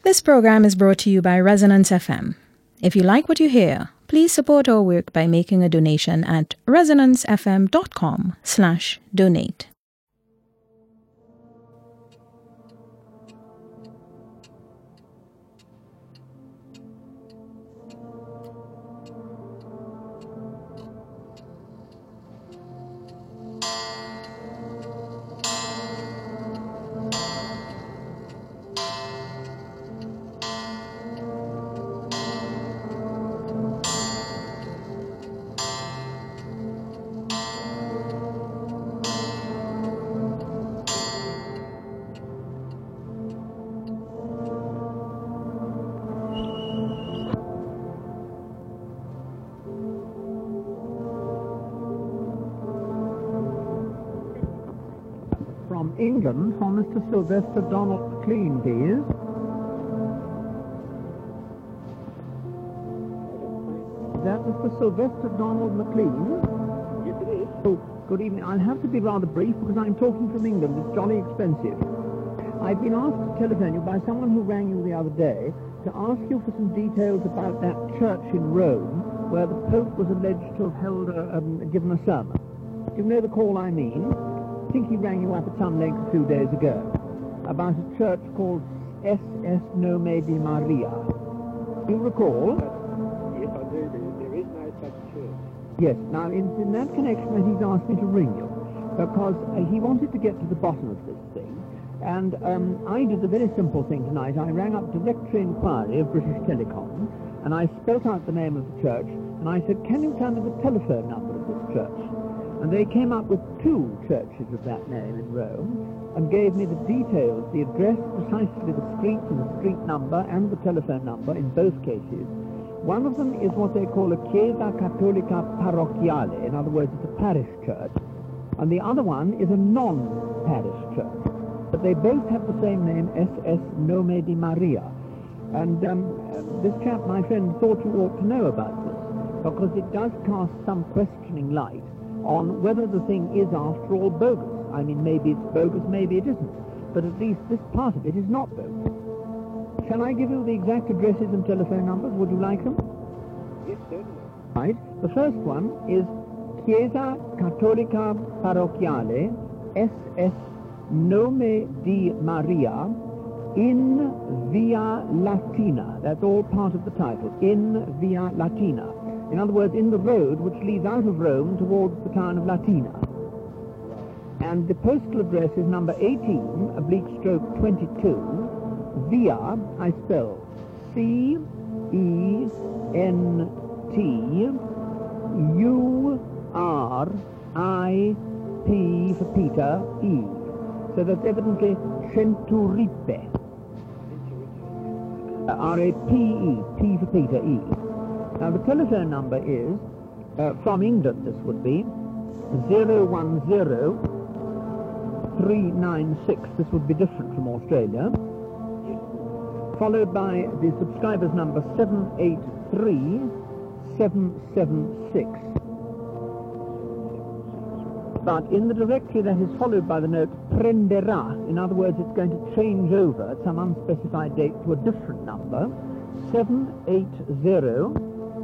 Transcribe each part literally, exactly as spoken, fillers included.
This program is brought to you by Resonance F M. If you like what you hear, please support our work by making a donation at resonancefm.com slash donate. From England, for Mister Sylvester Donald McLean, please. Is that Mister Sylvester Donald McLean? Yes, it is. Oh, good evening. I'll have to be rather brief because I'm talking from England. It's jolly expensive. I've been asked to telephone you by someone who rang you the other day to ask you for some details about that church in Rome where the Pope was alleged to have held a, um, given a sermon. Do you know the call I mean? I think he rang you up at some length a few days ago about a church called S S Nome di Maria. Do you recall? Yes, I do. There, there is no such church. Yes. Now, in, in that connection, that he's asked me to ring you because uh, he wanted to get to the bottom of this thing. And um, I did a very simple thing tonight. I rang up Directory Inquiry of British Telecom, and I spelt out the name of the church, and I said, can you tell me the telephone number of this church? And they came up with two churches of that name in Rome and gave me the details, the address, precisely the street and the street number and the telephone number in both cases. One of them is what they call a Chiesa Cattolica Parrocchiale, in other words, it's a parish church, and the other one is a non-parish church. But they both have the same name, S S Nome di Maria. And um, this chap, my friend, thought you ought to know about this because it does cast some questioning light on whether the thing is after all bogus. I mean, maybe it's bogus, maybe it isn't, but at least this part of it is not bogus. Shall I give you the exact addresses and telephone numbers? Would you like them? Yes, certainly. Right. The first one is Chiesa Cattolica Parrocchiale, S S Nome di Maria, in Via Latina. That's all part of the title, in Via Latina. In other words, in the road which leads out of Rome towards the town of Latina. And the postal address is number eighteen, oblique stroke twenty-two, Via, I spell C E N T U R I P for Peter, E. So that's evidently Centuripe. Uh, R A P E, P for Peter, E. Now, the telephone number is, uh, from England this would be, zero one zero three nine six. This would be different from Australia. Followed by the subscriber's number seven eight three seven seven six. But in the directory that is followed by the note prenderà, in other words, it's going to change over at some unspecified date to a different number, seven eight zero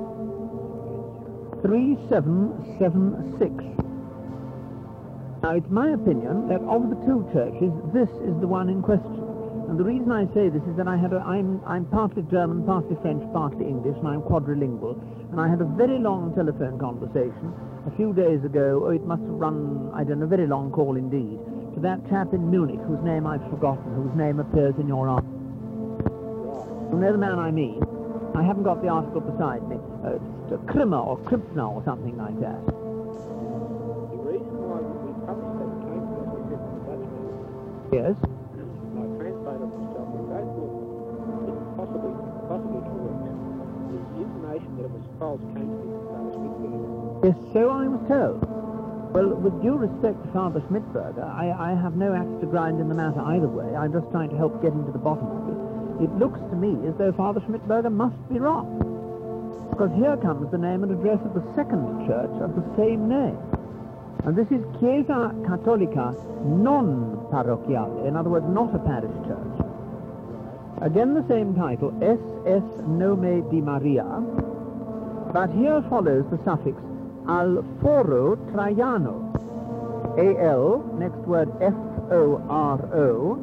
three seven seven six. Now, it's my opinion that of the two churches, this is the one in question. And the reason I say this is that I had a, I'm, I'm partly German, partly French, partly English, and I'm quadrilingual. And I had a very long telephone conversation a few days ago. Oh, it must have run, I don't know, a very long call indeed, to that chap in Munich whose name I've forgotten, whose name appears in your article. You know the man I mean? I haven't got the article beside me. Uh, it's Krimmer or Krippner or something like that. The reason why we published that came to us was written in Dutch. Yes? I translated myself, we both thought it possibly, possibly correct. The information that it was false came to me from Father Schmidberger. Yes, so I was told. Well, with due respect to Father Schmidberger, I, I have no axe to grind in the matter either way. I'm just trying to help get into the bottom of it. It looks to me as though Father Schmidberger must be wrong. Because here comes the name and address of the second church of the same name. And this is Chiesa Cattolica non Parrocchiale, in other words, not a parish church. Again the same title, S S Nome di Maria, but here follows the suffix al foro Traiano. A L, next word F O R O,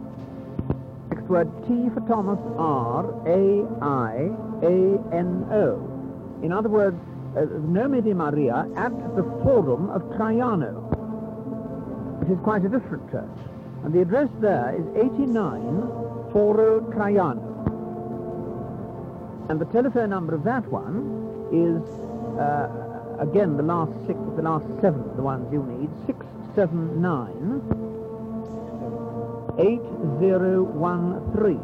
next word T for Thomas, R A I A N O. In other words, uh, Nome di Maria at the Forum of Traiano. It is quite a different church, and the address there is eighty-nine Foro Traiano. And the telephone number of that one is, uh, again, the last six, the last seven are the ones you need, six seven nine eight zero one three,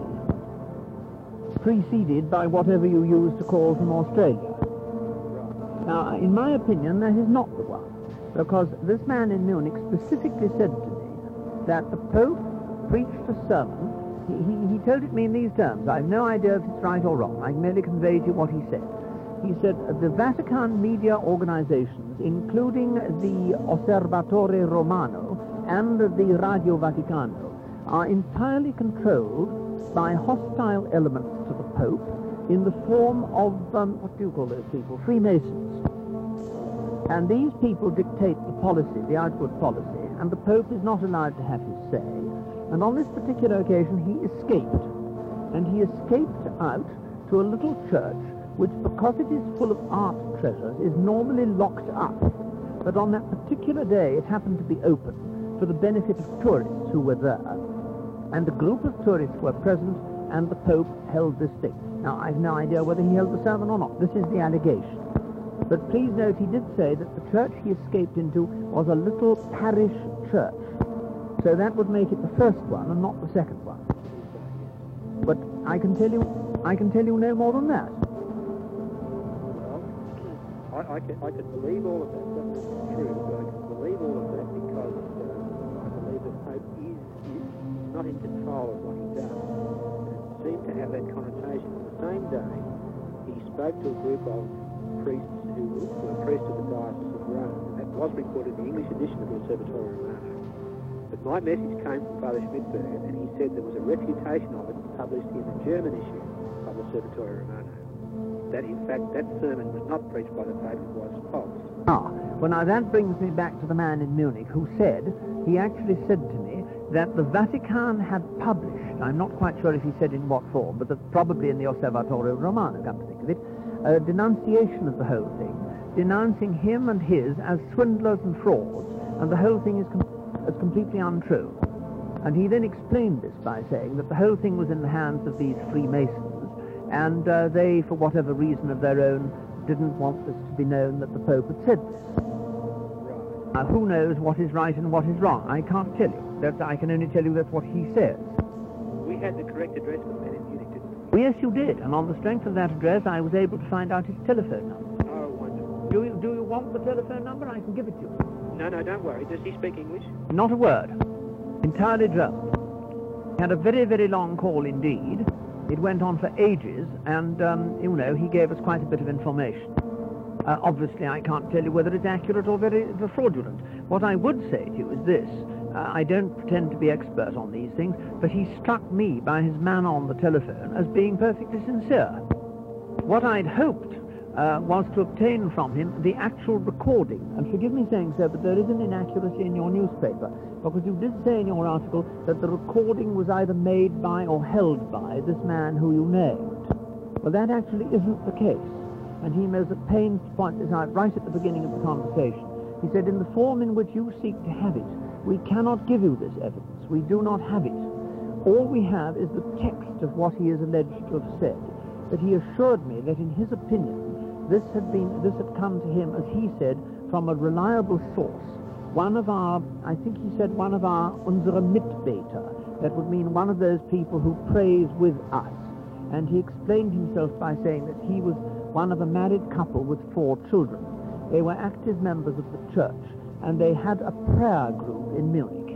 preceded by whatever you use to call from Australia. Now, in my opinion, that is not the one, because this man in Munich specifically said to me that the Pope preached a sermon. He, he, he told it me in these terms. I have no idea if it's right or wrong. I can merely convey to you what he said. He said, the Vatican media organizations, including the Osservatore Romano and the Radio Vaticano, are entirely controlled by hostile elements to the Pope in the form of, um, what do you call those people, Freemasons. And these people dictate the policy, the outward policy, and the Pope is not allowed to have his say. And on this particular occasion, he escaped. And he escaped out to a little church, which, because it is full of art treasures, is normally locked up. But on that particular day, it happened to be open for the benefit of tourists who were there. And a group of tourists were present, and the Pope held this thing. Now, I have no idea whether he held the sermon or not. This is the allegation. But please note, he did say that the church he escaped into was a little parish church. So that would make it the first one and not the second one. But I can tell you, I can tell you no more than that. Well, I, I, can, I can believe all of that. That's true, but I can believe all of that because uh, I believe the Pope is, is not in control of what he does. And it seemed to have that connotation. On the same day, he spoke to a group of priests who were priests of the Diocese of Rome, and that was reported in the English edition of the Osservatore Romano. But my message came from Father Schmidberger, and he said there was a refutation of it published in the German issue of the Osservatore Romano. That, in fact, that sermon was not preached by the Pope, it was false. Ah, well now that brings me back to the man in Munich who said, he actually said to me that the Vatican had published, I'm not quite sure if he said in what form, but the, probably in the Osservatore Romano, come to think of it, a denunciation of the whole thing, denouncing him and his as swindlers and frauds, and the whole thing is com as completely untrue. And he then explained this by saying that the whole thing was in the hands of these Freemasons, and uh, they, for whatever reason of their own, didn't want this to be known that the Pope had said this. Now, who knows what is right and what is wrong? I can't tell you. That I can only tell you that's what he says. We had the correct address for the man in Munich, didn't we? Well, yes, you did, and on the strength of that address, I was able to find out his telephone number. Oh, wonderful. Do you, do you want the telephone number? I can give it to you. No, no, don't worry. Does he speak English? Not a word. Entirely German. He had a very, very long call indeed. It went on for ages, and, um, you know, he gave us quite a bit of information. Uh, obviously, I can't tell you whether it's accurate or very fraudulent. What I would say to you is this. Uh, I don't pretend to be expert on these things, but he struck me by his manner on the telephone as being perfectly sincere. What I'd hoped uh, was to obtain from him the actual recording. And forgive me saying so, but there is an inaccuracy in your newspaper, because you did say in your article that the recording was either made by or held by this man who you named. Well, that actually isn't the case. And he was at pains to point this out right at the beginning of the conversation. He said, in the form in which you seek to have it, we cannot give you this evidence. We do not have it. All we have is the text of what he is alleged to have said. But he assured me that in his opinion, this had been, this had come to him, as he said, from a reliable source. One of our, I think he said, one of our unsere Mitbeter. That would mean one of those people who prays with us. And he explained himself by saying that he was one of a married couple with four children. They were active members of the church, and they had a prayer group in Munich.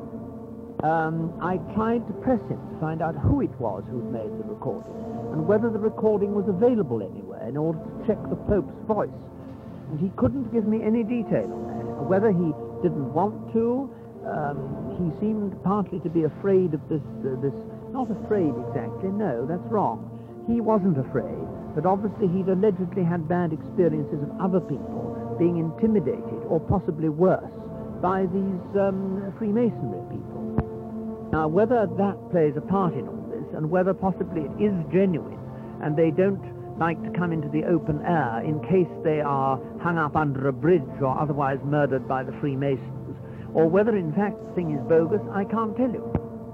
Um, I tried to press him to find out who it was who'd made the recording, and whether the recording was available anywhere in order to check the Pope's voice. And he couldn't give me any detail on that. Whether he didn't want to, um, he seemed partly to be afraid of this, uh, this Not afraid exactly, no, that's wrong. He wasn't afraid, but obviously he'd allegedly had bad experiences of other people being intimidated, or possibly worse, by these um, Freemasonry people. Now, whether that plays a part in all this, and whether possibly it is genuine, and they don't like to come into the open air in case they are hung up under a bridge or otherwise murdered by the Freemasons, or whether in fact the thing is bogus, I can't tell you.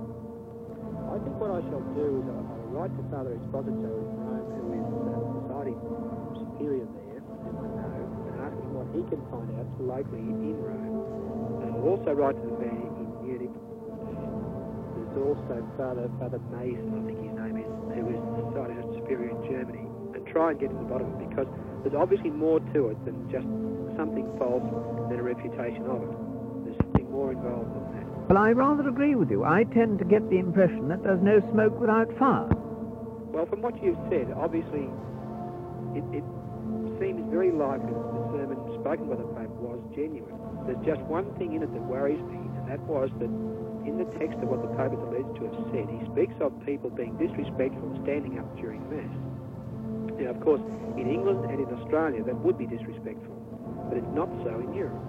I think what I shall do is I'll, I'll write to Father Esposito in Rome, who is uh, society superior there, as I know, and ask him what he can find out locally in Rome. And I'll also write to the man in Munich. There's also Father Father Mason, I think his name is, who is the society superior in Germany, and try and get to the bottom of it, because there's obviously more to it than just something false than a refutation of it. There's something more involved than that. Well, I rather agree with you. I tend to get the impression that there's no smoke without fire. Well, from what you've said, obviously it, it seems very likely that the sermon spoken by the Pope was genuine. There's just one thing in it that worries me, and that was that in the text of what the Pope is alleged to have said, he speaks of people being disrespectful and standing up during Mass. Now, of course, in England and in Australia, that would be disrespectful, but it's not so in Europe.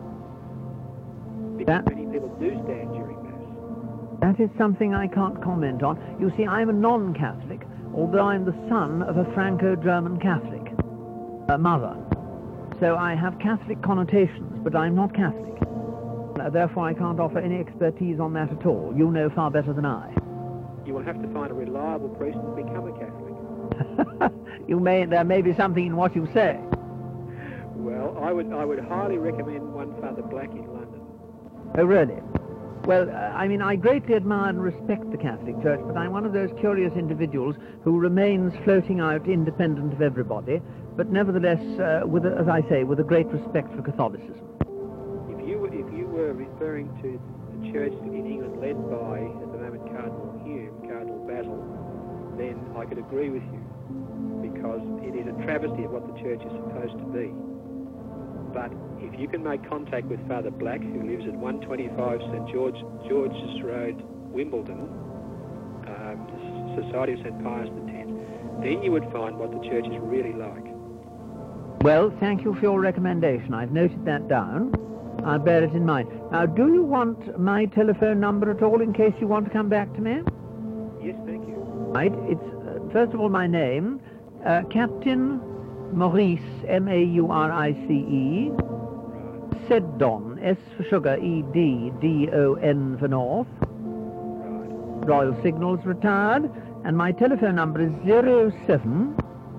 Because That- many people do stand during Mass. That is something I can't comment on. You see, I'm a non-Catholic, although I'm the son of a Franco-German Catholic uh, mother. So I have Catholic connotations, but I'm not Catholic. Uh, therefore, I can't offer any expertise on that at all. You know far better than I. You will have to find a reliable priest to become a Catholic. You may, there may be something in what you say. Well, I would I would highly recommend one Father Black in London. Oh, really? Well, uh, I mean, I greatly admire and respect the Catholic Church, but I'm one of those curious individuals who remains floating out independent of everybody, but nevertheless, uh, with, a, as I say, with a great respect for Catholicism. If you were- if you were referring to the church in England led by, at the moment, Cardinal Hume, Cardinal Basil, then I could agree with you, because it is a travesty of what the church is supposed to be. But if you can make contact with Father Black, who lives at one twenty-five St George George's Road, Wimbledon, um, the Society of St Pius X, then you would find what the church is really like. Well, thank you for your recommendation. I've noted that down. I'll bear it in mind. Now, do you want my telephone number at all in case you want to come back to me? Yes, thank you. Right, it's, uh, first of all, my name, uh, Captain Maurice, M A U R I C E, Right, Seddon, S for sugar, E D, D O N for North, right. Royal Signals retired, and my telephone number is zero seven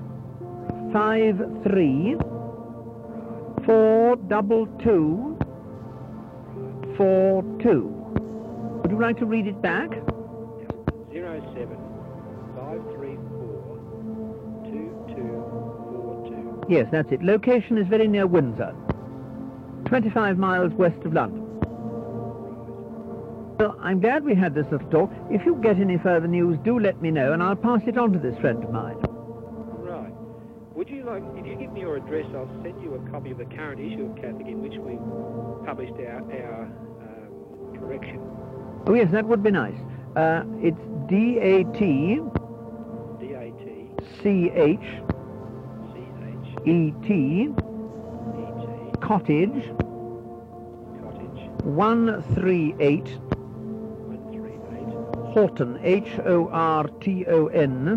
five three four two two four two. Would you like to read it back? Zero seven five three four two two four two. Yes, that's it. Location is very near Windsor, twenty-five miles west of London. Well, I'm glad we had this little talk. If you get any further news, do let me know, and I'll pass it on to this friend of mine. Right. Would you like, if you give me your address, I'll send you a copy of the current issue of Catholic in which we published our, our um, correction. Oh, yes, that would be nice. Uh, it's D A T D A T C H C H E T E T Cottage Cottage one three eight one three eight Horton, H O R T O N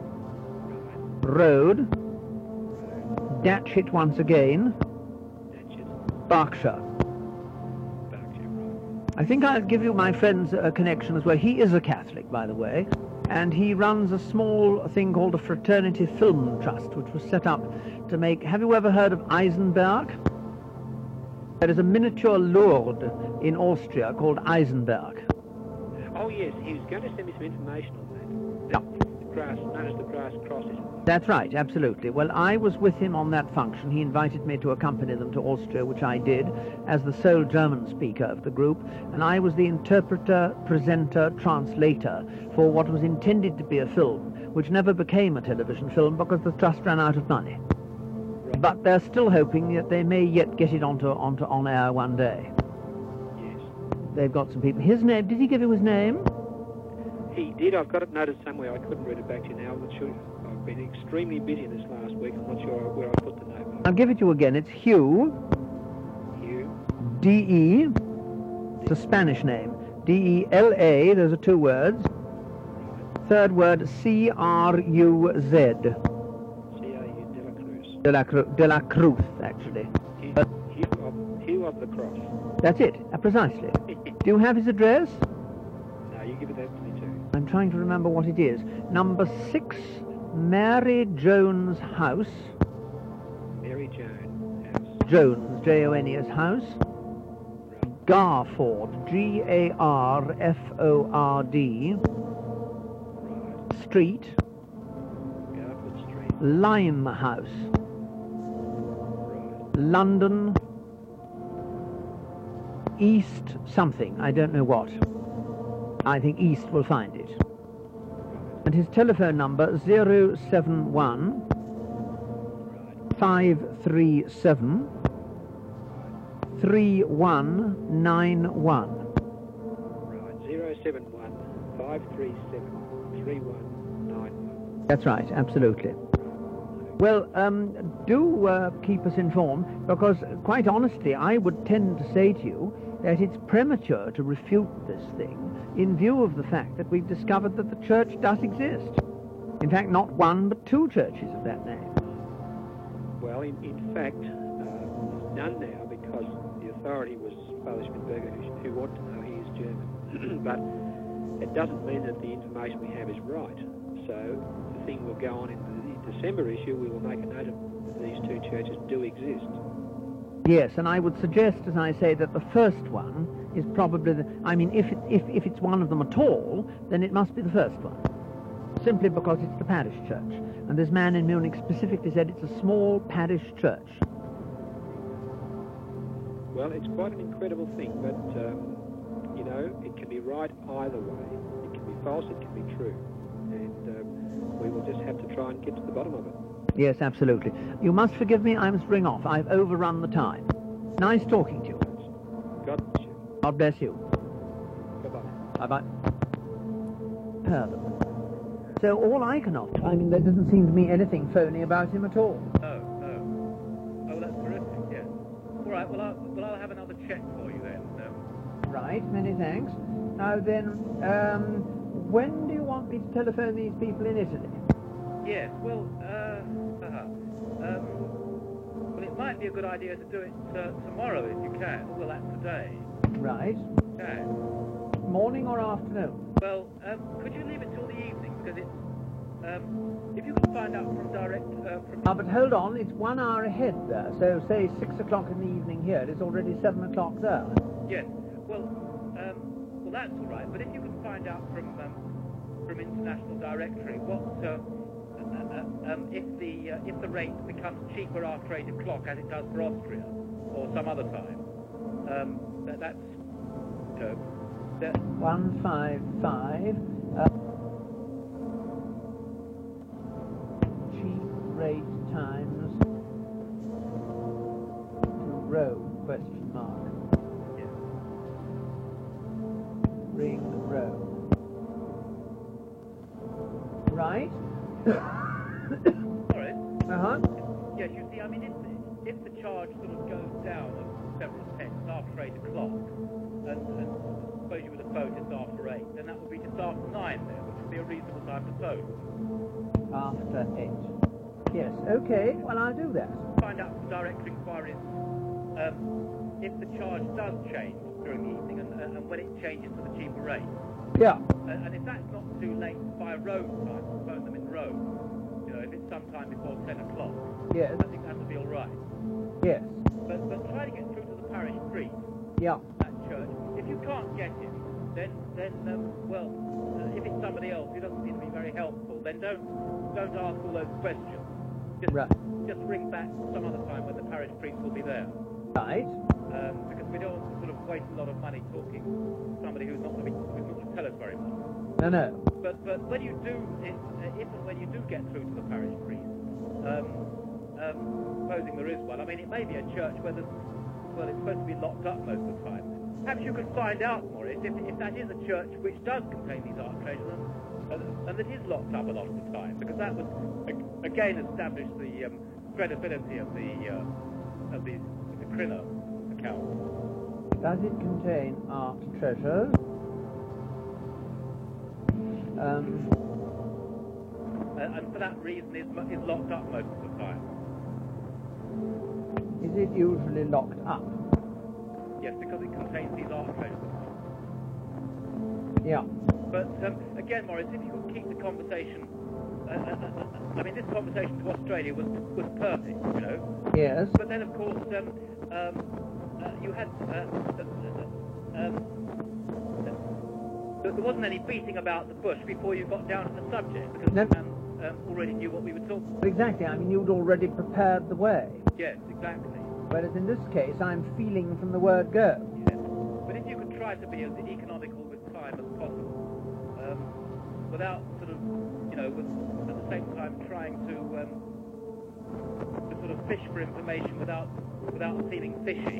Road, Datchet once again, Datchet, Berkshire. Berkshire, right. I think I'll give you my friend's uh, connection as well. He is a Catholic, by the way, and he runs a small thing called a Fraternity Film Trust, which was set up to make... Have you ever heard of Eisenberg? There is a miniature Lourdes in Austria called Eisenberg. Oh yes, he was going to send me some information on that. Yeah. The grass, known as the grass crosses. That's right, absolutely. Well, I was with him on that function. He invited me to accompany them to Austria, which I did, as the sole German speaker of the group, and I was the interpreter, presenter, translator for what was intended to be a film, which never became a television film because the trust ran out of money. Right. But they're still hoping that they may yet get it onto, onto on air one day. Yes. They've got some people. His name, did he give you his name? He did. I've got it noted somewhere. I couldn't read it back to you now. I'm not sure. I've been extremely busy this last week. I'm not sure where I put the note. I'll give it to you again. It's Hugh. Hugh. D E. It's a Spanish name. D E L A. Those are two words. Right. Third word, C R U Z. C R U de la Cruz. De la, Cru- de la Cruz, actually. Hugh, Uh, Hugh, of, Hugh of the Cross. That's it, uh, precisely. Do you have his address? No, you give it that to me too. I'm trying to remember what it is. Number six, Mary Jones House. Mary Joan House. Jones, J O N E S House. Right. Garford, G A R F O R D. Right. Street, Garford Street. Limehouse, Right. London, East something, I don't know what. I think East will find it. And his telephone number, zero seven one Right. five three seven three one nine one. Right. Zero seven one five three seven three one nine one. That's right, absolutely. Well, um, do uh, keep us informed, because quite honestly, I would tend to say to you that it's premature to refute this thing in view of the fact that we've discovered that the church does exist. In fact, not one, but two churches of that name. Well, in, in fact, uh, none now, because the authority was Father Schmidberger, who, who wanted to know he is German. But it doesn't mean that the information we have is right. So the thing will go on in the December issue. We will make a note of these two churches do exist. Yes, and I would suggest, as I say, that the first one is probably the... I mean, if, it, if, if it's one of them at all, then it must be the first one. Simply because it's the parish church. And this man in Munich specifically said it's a small parish church. Well, it's quite an incredible thing, but, um, you know, it can be right either way. It can be false, it can be true. And um, we will just have to try and get to the bottom of it. Yes, absolutely. You must forgive me, I must ring off. I've overrun the time. Nice talking to you. God bless you. God bless you. Bye-bye. Bye-bye. Pardon. So all I can offer, I mean, there doesn't seem to me anything phony about him at all. Oh, oh. Oh, that's terrific, yes. All right, well, I'll, well, I'll have another check for you then. Um, Right, many thanks. Now then, um, when do you want me to telephone these people in Italy? yes, well, uh, uh-huh. um, well, it might be a good idea to do it uh, tomorrow if you can. Well, that's today. Right. Okay. Morning or afternoon? Well, um, could you leave it till the evening? Because it's, um, if you can find out from direct, uh, from... Ah, but hold on, it's one hour ahead there. So say six o'clock in the evening here, it's already seven o'clock there. Yes, well, um, well, that's all right. But if you can find out from, um, from International Directory what, uh, uh, uh, um, if the, uh, if the rate becomes cheaper after eight o'clock as it does for Austria, or some other time, um, that, that's, you know, that, One five five. Uh, cheap rate times to row, question mark. yeah. Ring row. Right? All right. Uh-huh. Yes, you see, I mean, if the, if the charge sort of goes down several pence after eight o'clock, and, and suppose you were to phone just after eight, then that would be just after nine there, which would be a reasonable time to phone. After eight. Yes, okay, well, I'll do that. Find out from direct inquiries um, if the charge does change during the evening and, uh, and when it changes to the cheaper rate. Yeah. And, and if that's not too late by road time, phone them in road. You know, if it's sometime before ten o'clock, Yes. I think that'll be all right. Yes. But, but try to get through to the parish priest, Yeah. that church. If you can't get him, then, then um, well, uh, if it's somebody else who doesn't seem to be very helpful, then don't, don't ask all those questions. Just, Right. just ring back some other time when the parish priest will be there. Right. Um, because we don't want to sort of waste a lot of money talking to somebody who's not going to, be, who's not going to tell us very much. No, no. But, but when you do, if, uh, if and when you do get through to the parish priest, um, um, supposing there is one, I mean, it may be a church where there's, well, it's supposed to be locked up most of the time. perhaps you could find out, Maurice, if, if that is a church which does contain these art treasures and, and, and that is locked up a lot of the time, because that would ag- again establish the um, credibility of the uh, of the, the Crinner account. Does it contain art treasures? Um, Uh, and for that reason is, mo- is locked up most of the time. is it usually locked up? Yes, because it contains these art treasures. Yeah. But um, again, Maurice, if you could keep the conversation, uh, uh, uh, I mean, this conversation to Australia was was perfect, you know. Yes. But then, of course, um, um, uh, you had uh, uh, uh, um, uh, there wasn't any beating about the bush before you got down to the subject, because No. the man um, already knew what we were talking about. Exactly. I mean, you'd already prepared the way. Yes, exactly. Whereas in this case, I'm feeling from the word go. Yes. But if you could try to be as economical with time as possible, um, without sort of, you know, with, at the same time trying to, um, to sort of fish for information without without feeling fishy.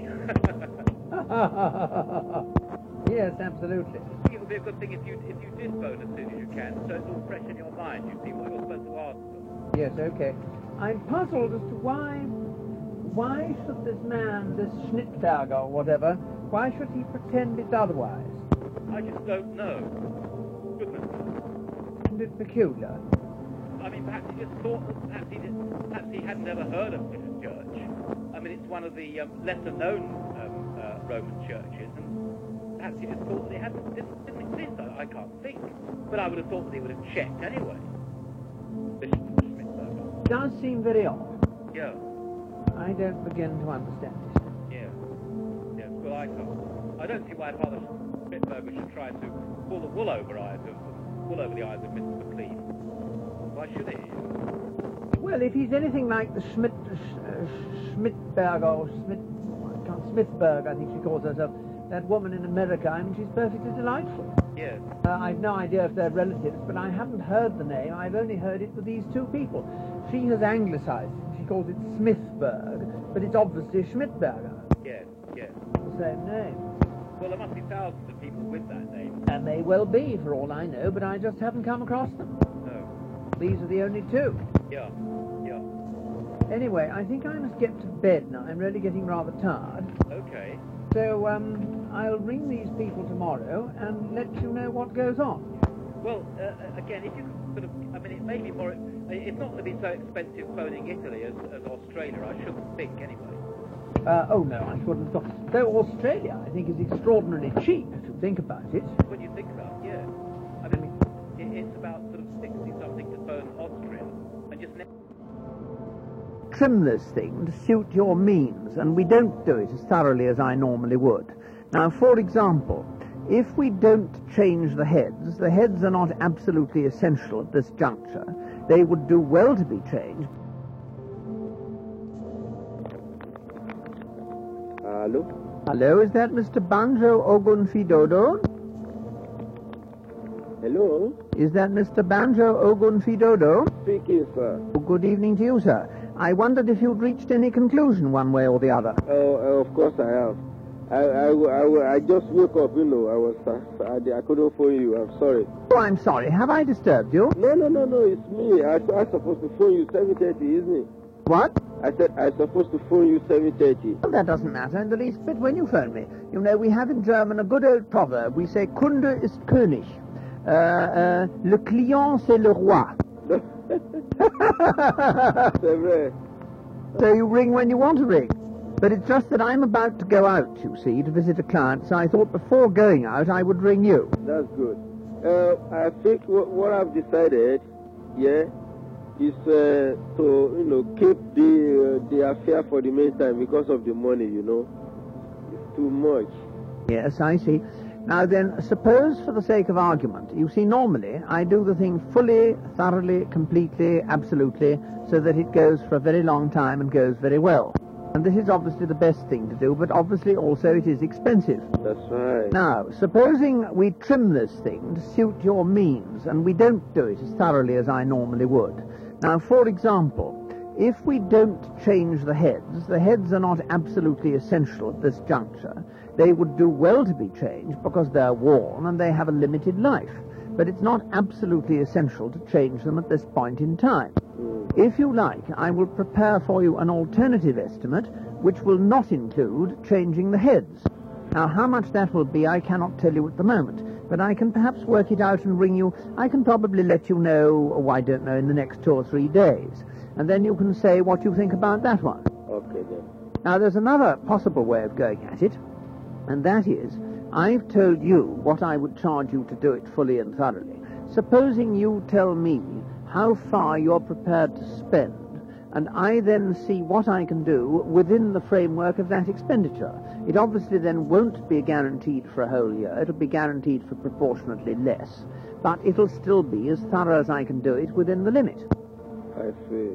Yes, absolutely. I think it would be a good thing if you if you did phone as soon as you can, so it's all fresh in your mind. You see what you're supposed to ask them. Yes, okay. I'm puzzled as to why, why should this man, this Schnittberger or whatever, why should he pretend it's otherwise? I just don't know. Goodness. Isn't it peculiar? I mean, perhaps he just thought that perhaps he, did, perhaps he had never heard of this church. I mean, it's one of the um, lesser-known um, uh, Roman churches, and perhaps he just thought that it hadn't, didn't, didn't exist. I, I can't think. But I would have thought that he would have checked anyway. Bishop Schmittberger. Does seem very odd. Yeah, I don't begin to understand it. yeah. Yes, well, I can't. I don't see why Father Schmittberger should try to pull the wool over eyes of, wool over the eyes of Mister McLean. Why should he? Well, if he's anything like the Schmidt, uh, Schmittberger or Schmidt, I can't, Smithberg, I think she calls herself, that woman in America, I mean, she's perfectly delightful. Yes. Uh, I've no idea if they're relatives, but I haven't heard the name. I've only heard it with these two people. She has anglicized it. She calls it Smithberg, but it's obviously Schmittberger. Yes, yes. The same name. Well, there must be thousands of people with that name. And may well be, for all I know, but I just haven't come across them. No. These are the only two. Yeah, yeah. Anyway, I think I must get to bed now. I'm really getting rather tired. Okay. So, um, I'll ring these people tomorrow and let you know what goes on. Well, uh, again, if you could sort of, I mean, it may be more, it's not going to be so expensive phoning Italy as, as Australia, I shouldn't think, anyway. Uh, oh, no, I shouldn't have thought. Though Australia, I think, is extraordinarily cheap, if you think about it. When you think about it, yeah. I mean, it, it's about sort of sixty-something to phone Austria, and just... Ne- Trim this thing to suit your means, and we don't do it as thoroughly as I normally would. Now, for example, if we don't change the heads, the heads are not absolutely essential at this juncture. They would do well to be changed. Hello? Hello, is that Mister Banjo Ogunfidodo? Hello? Is that Mister Banjo Ogunfidodo? Speaking, sir. Oh, good evening to you, sir. I wondered if you'd reached any conclusion one way or the other. Oh, uh, of course I have. I, I, I, I just woke up, you know. I was, uh, I, I couldn't phone you. I'm sorry. Oh, I'm sorry. Have I disturbed you? No, no, no, no. It's me. I, I'm supposed to phone you seven thirty, isn't it? What? I said I'm supposed to phone you seven thirty. Well, that doesn't matter in the least bit when you phone me. You know, we have in German a good old proverb. We say, Kunde ist König. Uh, uh, le client, c'est le roi. C'est vrai. So you ring when you want to ring. But it's just that I'm about to go out, you see, to visit a client, so I thought before going out I would ring you. That's good. Uh, I think what, what I've decided, yeah, is uh, to, you know, keep the uh, the affair for the meantime because of the money, you know. It's too much. Yes, I see. Now then, suppose for the sake of argument, you see, normally I do the thing fully, thoroughly, completely, absolutely, so that it goes for a very long time and goes very well. And this is obviously the best thing to do, but obviously also it is expensive. That's right. Now, supposing we trim this thing to suit your means, and we don't do it as thoroughly as I normally would. Now, for example, if we don't change the heads, the heads are not absolutely essential at this juncture. They would do well to be changed because they're worn and they have a limited life. But it's not absolutely essential to change them at this point in time. If you like, I will prepare for you an alternative estimate which will not include changing the heads. Now, how much that will be, I cannot tell you at the moment, but I can perhaps work it out and ring you. I can probably let you know, oh, I don't know, in the next two or three days. And then you can say what you think about that one. Okay, then. Now, there's another possible way of going at it, and that is, I've told you what I would charge you to do it fully and thoroughly. Supposing you tell me how far you're prepared to spend, and I then see what I can do within the framework of that expenditure. It obviously then won't be guaranteed for a whole year. It'll be guaranteed for proportionately less, but it'll still be as thorough as I can do it within the limit. I see.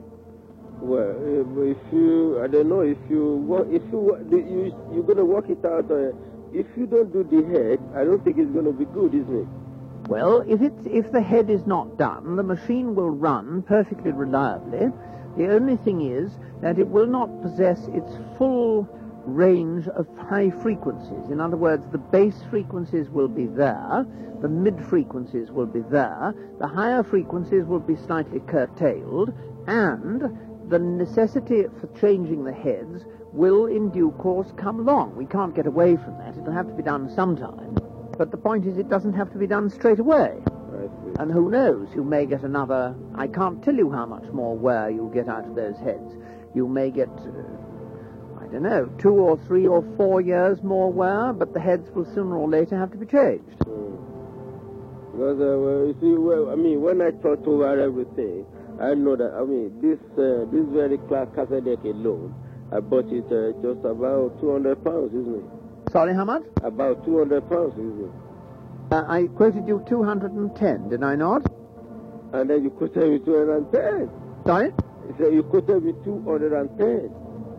Well, if you, I don't know, if you, if you, you you're going to work it out. Uh, if you don't do the head, I don't think it's going to be good, isn't it? Well, if it's if the head is not done, the machine will run perfectly reliably. The only thing is that it will not possess its full range of high frequencies. In other words, the base frequencies will be there, the mid frequencies will be there, the higher frequencies will be slightly curtailed, and the necessity for changing the heads will in due course come along. We can't get away from that. It'll have to be done sometime. But the point is, it doesn't have to be done straight away. And who knows, you may get another, I can't tell you how much more wear you'll get out of those heads. You may get, uh, I don't know, two or three or four years more wear, but the heads will sooner or later have to be changed. Mm. Because, uh, well, you see, well, I mean, when I thought over everything, I know that, I mean, this uh, this very class cassette deck alone, I bought it uh, just about two hundred pounds, isn't it? Sorry, how much? About two hundred pounds, isn't it? Uh, I quoted you two hundred ten, did I not? And then you quoted me two hundred ten. Sorry? So you quoted me two hundred ten.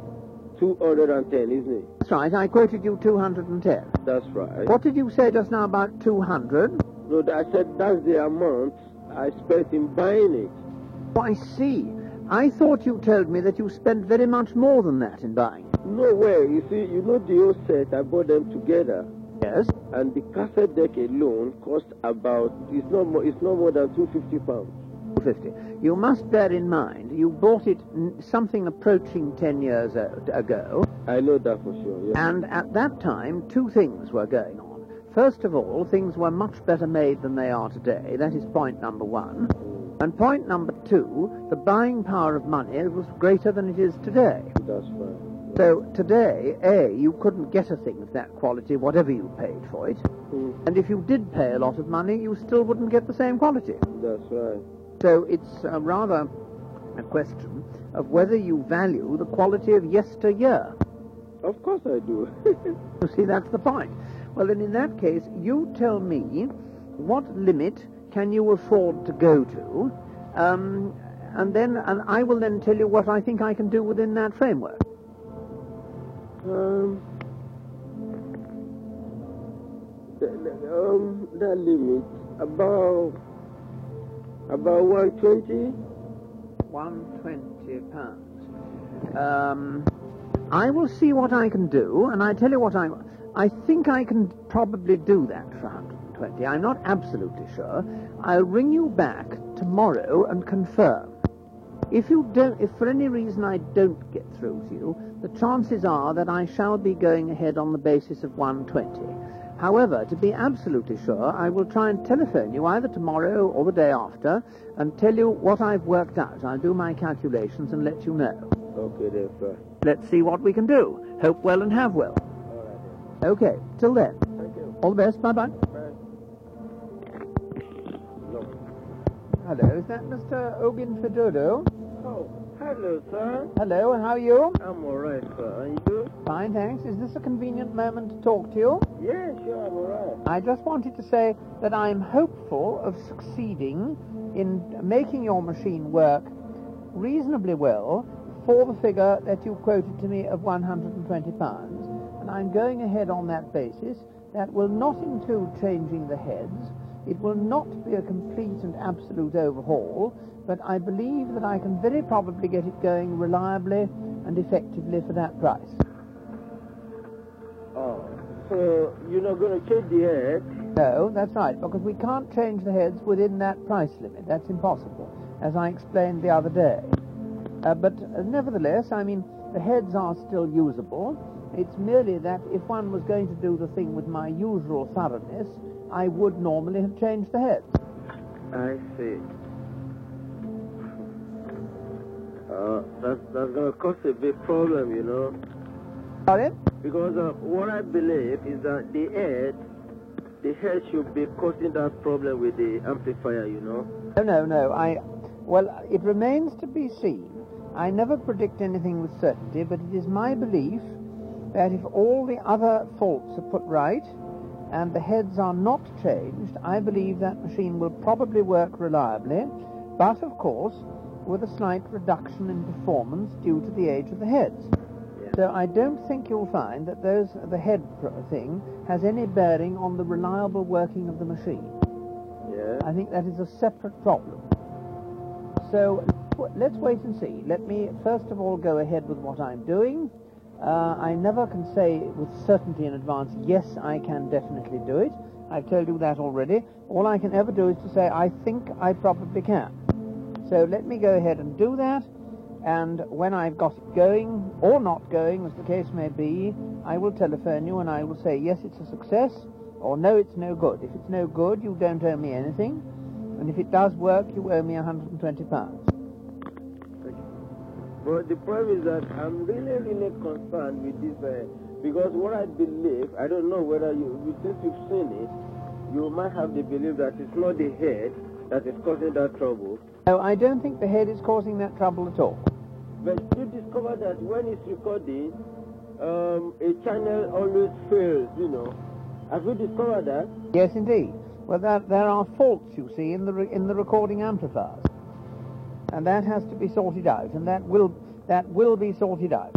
two hundred ten, isn't it? That's right, I quoted you two hundred ten. That's right. What did you say just now about two hundred? No, I said that's the amount I spent in buying it. Oh, I see. I thought you told me that you spent very much more than that in buying it. No way. You see, you know the old set, I bought them together. Yes? And the cassette deck alone cost about, it's not more, it's not more than two hundred fifty pounds. two hundred fifty. You must bear in mind, you bought it n- something approaching ten years o- ago. I know that for sure, yes. And at that time, two things were going on. First of all, things were much better made than they are today. That is point number one. And point number two, the buying power of money was greater than it is today. That's right. So today, A, you couldn't get a thing of that quality, whatever you paid for it. Mm. And if you did pay a lot of money, you still wouldn't get the same quality. That's right. So it's uh, rather a question of whether you value the quality of yesteryear. Of course I do. You see, that's the point. Well, then in that case, you tell me what limit can you afford to go to, um, and then and I will then tell you what I think I can do within that framework. Um, the, the, um, that limit, about, about one hundred twenty? one hundred twenty pounds. Um, I will see what I can do, and I tell you what I... I think I can probably do that for one hundred twenty. I'm not absolutely sure. I'll ring you back tomorrow and confirm. If you don't, if for any reason I don't get through to you, the chances are that I shall be going ahead on the basis of one hundred twenty. However, to be absolutely sure, I will try and telephone you either tomorrow or the day after and tell you what I've worked out. I'll do my calculations and let you know. Okay, then, sir. Let's see what we can do. Hope well and have well. Okay, till then. Thank you. All the best. Bye-bye. Bye. No. Hello, is that Mister Ogin Fedodo? Oh, hello, sir. Hello, how are you? I'm all right, sir. And you? Fine, thanks. Is this a convenient moment to talk to you? Yeah, sure, I'm all right. I just wanted to say that I'm hopeful of succeeding in making your machine work reasonably well for the figure that you quoted to me of one hundred twenty pounds. And I'm going ahead on that basis. That will not include changing the heads. It will not be a complete and absolute overhaul, but I believe that I can very probably get it going reliably and effectively for that price. Oh, So you're not going to change the head? No, that's right, because we can't change the heads within that price limit. That's impossible, as I explained the other day. Uh, but uh, nevertheless, I mean, the heads are still usable. It's merely that if one was going to do the thing with my usual thoroughness, I would normally have changed the heads. I see. Uh, that's, that's going to cause a big problem, you know. Sorry? Because uh, what I believe is that the head, the head should be causing that problem with the amplifier, you know. No, no, no. I, well, it remains to be seen. I never predict anything with certainty, but it is my belief that if all the other faults are put right and the heads are not changed, I believe that machine will probably work reliably, but of course with a slight reduction in performance due to the age of the heads. Yeah. So I don't think you'll find that those the head thing has any bearing on the reliable working of the machine. Yeah. I think that is a separate problem. So let's wait and see. Let me first of all go ahead with what I'm doing. Uh, I never can say with certainty in advance, yes, I can definitely do it. I've told you that already. All I can ever do is to say, I think I probably can. So let me go ahead and do that, and when I've got it going, or not going, as the case may be, I will telephone you and I will say, yes, it's a success, or no, it's no good. If it's no good, you don't owe me anything, and if it does work, you owe me one hundred twenty pounds. But the problem is that I'm really, really concerned with this, uh, because what I believe, I don't know whether you, since you've seen it, you might have the belief that it's not the head that is causing that trouble. No, I don't think the head is causing that trouble at all. But you discover that when it's recording, um, a channel always fails, you know. Have you discovered that? Yes, indeed. Well, that, there are faults, you see, in the re in the recording amplifiers, and that has to be sorted out, and that will that will be sorted out.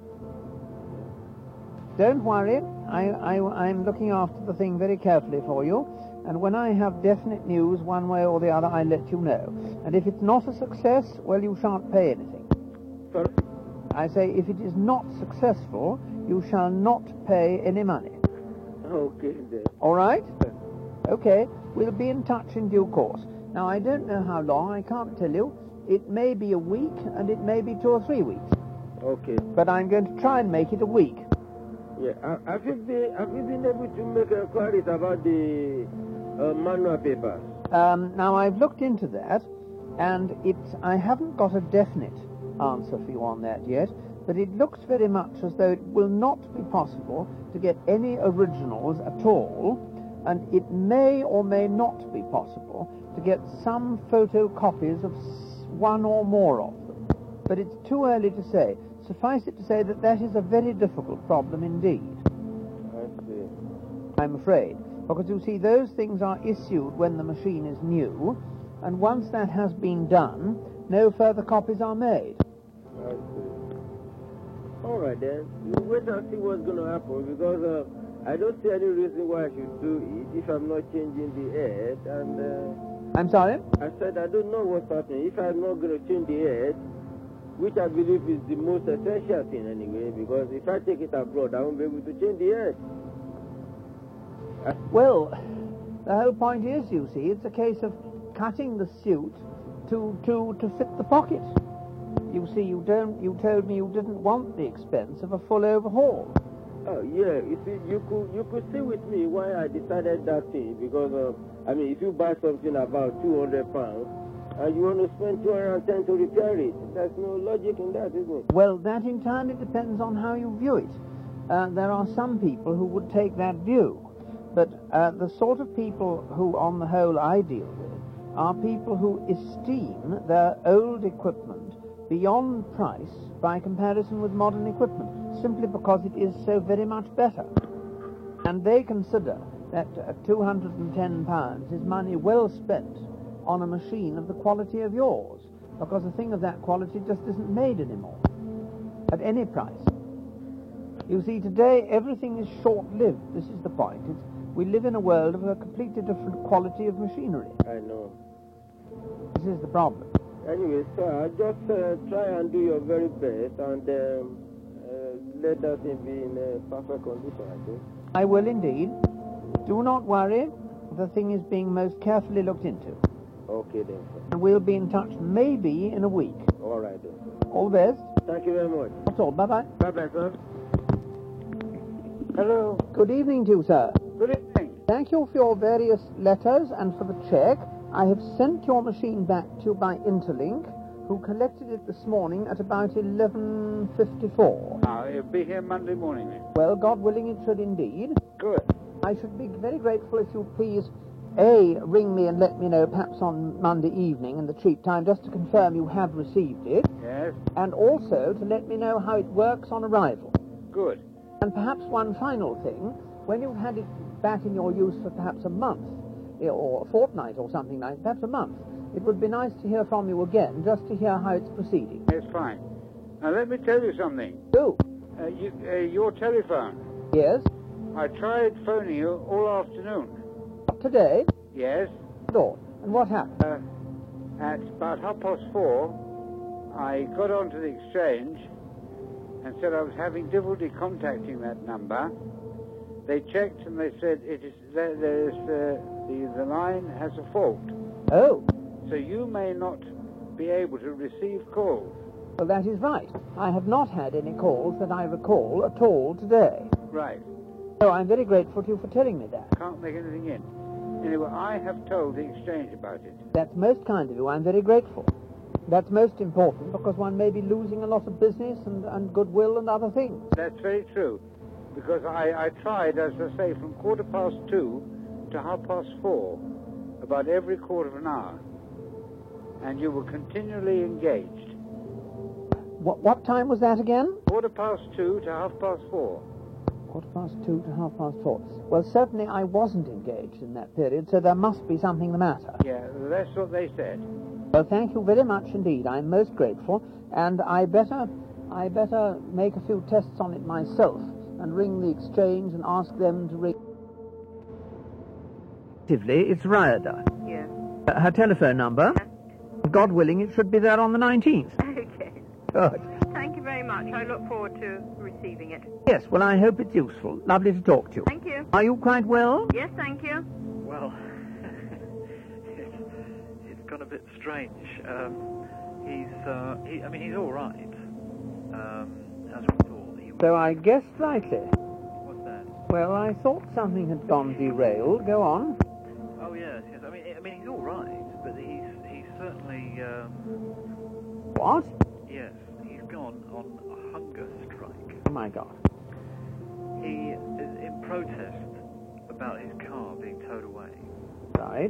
Don't worry. I, I I'm looking after the thing very carefully for you. And when I have definite news, one way or the other, I let you know. And if it's not a success, well, you shan't pay anything. Sorry? I say, if it is not successful, you shall not pay any money. Okay, then. All right? Okay, we'll be in touch in due course. Now, I don't know how long, I can't tell you. It may be a week, and it may be two or three weeks. Okay. But I'm going to try and make it a week. Yeah, have you been, have you been able to make inquiries about the uh, manual papers? Um, now, I've looked into that, and it's, I haven't got a definite answer for you on that yet, but it looks very much as though it will not be possible to get any originals at all, and it may or may not be possible to get some photocopies of one or more of them. But it's too early to say. Suffice it to say that that is a very difficult problem indeed. I see. I'm afraid. Because, you see, those things are issued when the machine is new, and once that has been done, no further copies are made. I see. All right, then. You wait and see what's going to happen, because uh, I don't see any reason why I should do it if I'm not changing the head, and... Uh, I'm sorry? I said I don't know what's happening. If I'm not going to change the head, which I believe is the most essential thing anyway, because if I take it abroad, I won't be able to change the head. Well, the whole point is, you see, it's a case of cutting the suit to, to, to fit the pocket. You see, you don't, you told me you didn't want the expense of a full overhaul. Oh, yeah, you see, you could, you could see with me why I decided that thing, because, uh, I mean, if you buy something about two hundred pounds, and you want to spend two hundred ten to repair it, there's no logic in that, is it? Well, that entirely depends on how you view it. Uh, there are some people who would take that view, but uh, the sort of people who, on the whole, I deal with, are people who esteem their old equipment beyond price by comparison with modern equipment, simply because it is so very much better. And they consider that uh, two hundred ten pounds is money well spent on a machine of the quality of yours, because a thing of that quality just isn't made anymore, at any price. You see, today everything is short-lived. This is the point. It's, we live in a world of a completely different quality of machinery. I know. This is the problem. Anyway, sir, just uh, try and do your very best, and um, uh, let that thing be in uh, perfect condition, I think. I will indeed. Do not worry. The thing is being most carefully looked into. Okay then, sir. And we'll be in touch maybe in a week. All right then, sir. All the best. Thank you very much. That's all. Bye-bye. Bye-bye, sir. Hello. Good evening to you, sir. Good evening. Thank you for your various letters and for the cheque. I have sent your machine back to you by Interlink, who collected it this morning at about eleven fifty-four. Now, it'll be here Monday morning then. Well, God willing, it should indeed. Good. I should be very grateful if you'd please, A, ring me and let me know perhaps on Monday evening in the treat time, just to confirm you have received it, Yes. and also to let me know how it works on arrival. Good. And perhaps one final thing, when you've had it back in your use for perhaps a month, or a fortnight or something like that, perhaps a month, it would be nice to hear from you again, just to hear how it's proceeding. That's fine. Now, let me tell you something. Do. Uh, you, uh, your telephone. Yes? I tried phoning you all afternoon. Today? Yes. Lord. And what happened? Uh, at about half past four, I got onto the exchange and said I was having difficulty contacting that number. They checked and they said it is there, there is uh, the the line has a fault, Oh. so you may not be able to receive calls. Well, that is right. I have not had any calls that I recall at all today. Right. So I'm very grateful to you for telling me that. Can't make anything in. Anyway, I have told the exchange about it. That's most kind of you. I'm very grateful. That's most important because one may be losing a lot of business and, and goodwill and other things. That's very true, because I, I tried, as I say, from quarter past two to half past four, about every quarter of an hour, and you were continually engaged. What, what time was that again? Quarter past two to half past four. Quarter past two to half past four. Well, certainly I wasn't engaged in that period, so there must be something the matter. Yeah, that's what they said. Well, thank you very much indeed. I'm most grateful, and I better, I better make a few tests on it myself and ring the exchange and ask them to ring. It's Ryder. Yes. Uh, her telephone number. God willing, it should be there on the nineteenth. Okay. Good. Thank you very much. I look forward to receiving it. Yes, well, I hope it's useful. Lovely to talk to you. Thank you. Are you quite well? Yes, thank you. Well, it's, it's gone a bit strange. Um, he's, uh, he, I mean, he's all right. Um, as we thought he was. So I guessed rightly. What's that? Well, I thought something had gone derailed. Go on. Oh yes, yes. I mean, I mean, he's all right, but he's he's certainly. Um, What? yes, he's gone on a hunger strike. Oh, my God. He is in protest about his car being towed away. Right.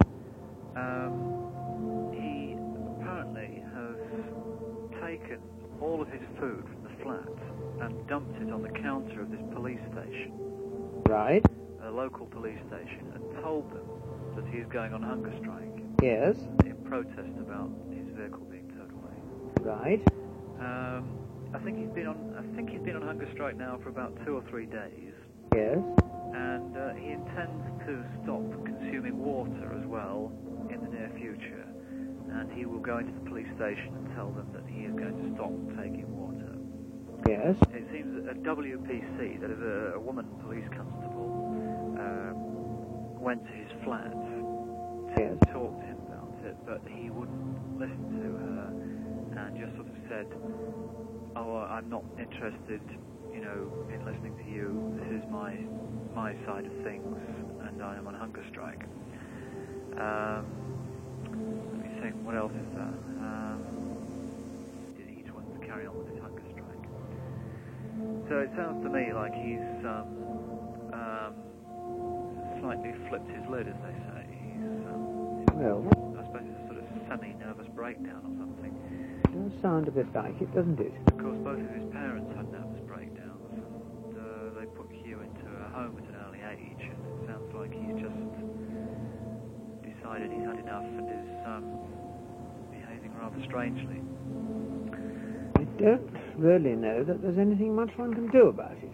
Um, he apparently has taken all of his food from the flat and dumped it on the counter of this police station, Right. a local police station, and told them that he is going on hunger strike Yes. in protest about his vehicle being towed away. Right. Um, I think he's been on. I think he's been on hunger strike now for about two or three days, Yes. and uh, he intends to stop consuming water as well in the near future. And he will go into the police station and tell them that he is going to stop taking water. Yes. It seems that a W P C, that is a, a woman police constable, um, went to his flat to Yes. talk to him about it, but he wouldn't listen to her and just sort of said, "Oh, I'm not interested, you know, in listening to you. This is my my side of things, and I am on hunger strike." Um, let me think. What else is there? Um, he just wants to carry on with his hunger strike. So it sounds to me like he's um, um, slightly flipped his lid, as they say. He's, um, Well, I suppose it's a sort of semi-nervous breakdown or something. it does sound a bit like it, doesn't it? Of course, both of his parents had nervous breakdowns, and uh, they put Hugh into a home at an early age, and it sounds like he's just decided he's had enough and is um, behaving rather strangely. I don't really know that there's anything much one can do about it.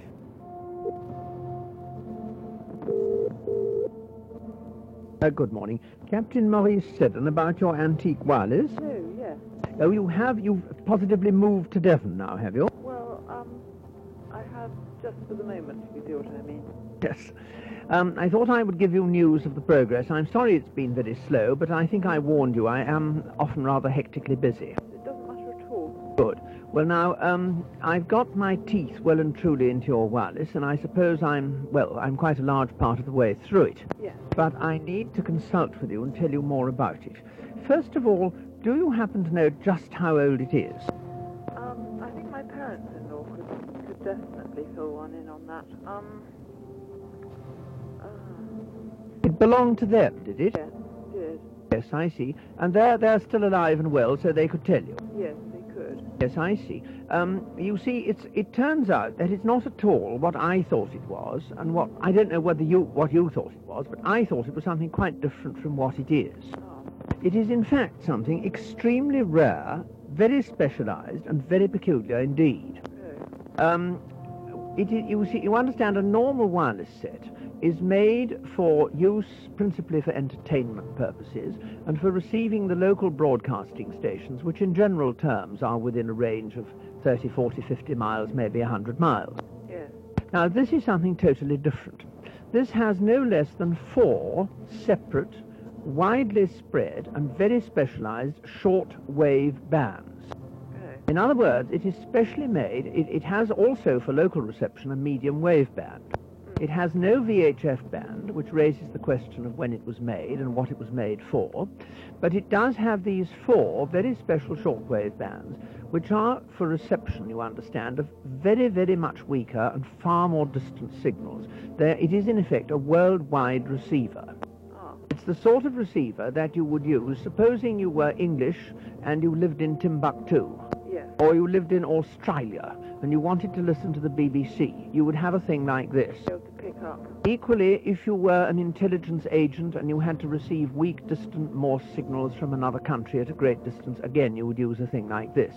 Uh, good morning. Captain Maurice Seddon, about your antique wireless. Oh, yes. Oh, you have? You've positively moved to Devon now, have you? Well, um, I I have just for the moment, if you see what I mean. Yes. Um, I thought I would give you news of the progress. I'm sorry it's been very slow, but I think I warned you. I am often rather hectically busy. It doesn't matter at all. Good. Well, now, um, I've got my teeth well and truly into your wireless, and I suppose I'm, well, I'm quite a large part of the way through it. Yes. But I need to consult with you and tell you more about it. First of all, do you happen to know just how old it is? Um, I think my parents-in-law could, could definitely fill one in on that. Um, uh, It belonged to them, did it? yes, it did. Yes, I see. And they're, they're still alive and well, so they could tell you? Yes, they could. Yes, I see. Um, you see, it's, it turns out that it's not at all what I thought it was, and what, I don't know whether you, what you thought it was, but I thought it was something quite different from what it is. Oh. It is, in fact, something extremely rare, very specialized, and very peculiar indeed. Oh. Um, it is, you see, you understand, a normal wireless set is made for use principally for entertainment purposes and for receiving the local broadcasting stations, which in general terms are within a range of thirty, forty, fifty miles, maybe one hundred miles. Yes. Now, this is something totally different. This has no less than four separate, widely spread and very specialized short-wave bands. Oh. In other words, it is specially made, it, it has also for local reception a medium wave band. It has no V H F band, which raises the question of when it was made and what it was made for, but it does have these four very special shortwave bands, which are for reception, you understand, of very, very much weaker and far more distant signals. There, it is in effect a worldwide receiver. Oh. It's the sort of receiver that you would use, supposing you were English and you lived in Timbuktu, Yes. or you lived in Australia and you wanted to listen to the B B C. You would have a thing like this. Be able to pick up. Equally, if you were an intelligence agent and you had to receive weak, distant Morse signals from another country at a great distance, again, you would use a thing like this.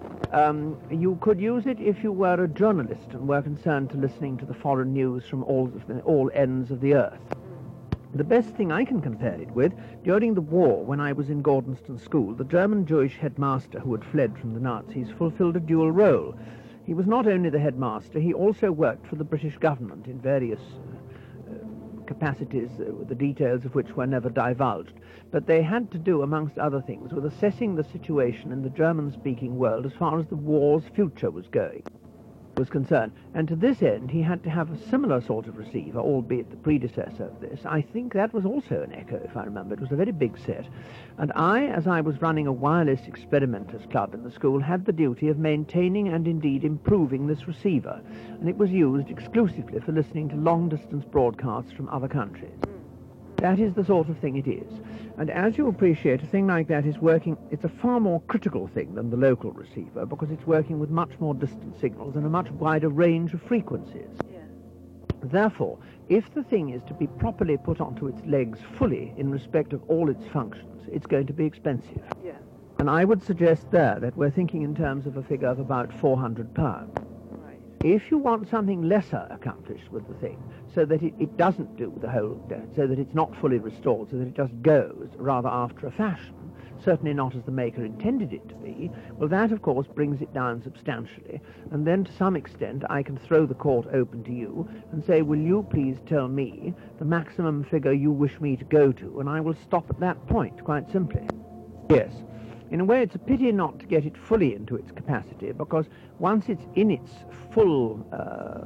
Um, you could use it if you were a journalist and were concerned to listening to the foreign news from all, all ends of the earth. The best thing I can compare it with, during the war, when I was in Gordonston School, the German Jewish headmaster who had fled from the Nazis fulfilled a dual role. He was not only the headmaster, he also worked for the British government in various uh, uh, capacities, uh, the details of which were never divulged. But they had to do, amongst other things, with assessing the situation in the German-speaking world as far as the war's future was going. was concerned. And to this end, he had to have a similar sort of receiver, albeit the predecessor of this. I think that was also an Echo, if I remember. It was a very big set. And I, as I was running a wireless experimenters club in the school, had the duty of maintaining and indeed improving this receiver. And it was used exclusively for listening to long-distance broadcasts from other countries. That is the sort of thing it is. And as you appreciate, a thing like that is working, it's a far more critical thing than the local receiver, because it's working with much more distant signals and a much wider range of frequencies. Yeah. Therefore, if the thing is to be properly put onto its legs fully in respect of all its functions, it's going to be expensive. Yeah. And I would suggest there that we're thinking in terms of a figure of about four hundred pounds. Right. If you want something lesser accomplished with the thing, so that it, it doesn't do the whole, so that it's not fully restored, so that it just goes rather after a fashion, certainly not as the maker intended it to be, well, that, of course, brings it down substantially. And then, to some extent, I can throw the court open to you and say, will you please tell me the maximum figure you wish me to go to, and I will stop at that point, quite simply. Yes. In a way, it's a pity not to get it fully into its capacity, because once it's in its full, uh,